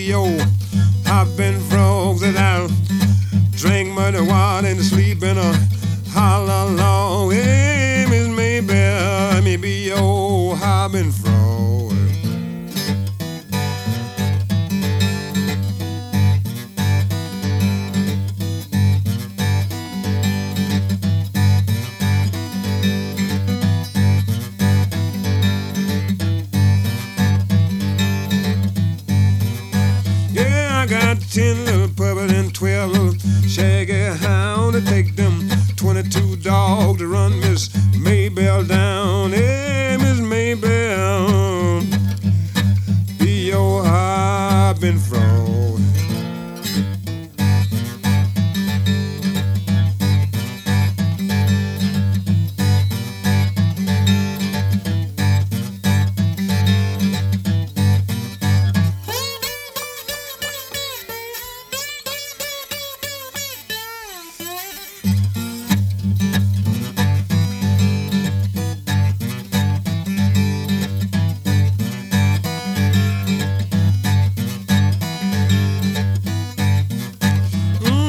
be old hopping frogs that I'll drink muddy water and sleep in a hollow log. Hey, Miss Maybell, me be old hopping frog. Yeah, I got 10 little puppies and 12 little shaggy hound to take them 22 dogs to run Miss Maybell down. Hey, Miss Maybell, be your hopping frog.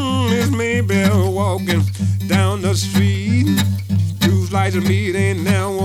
Maybell walking down the street. Two slices of meat ain't now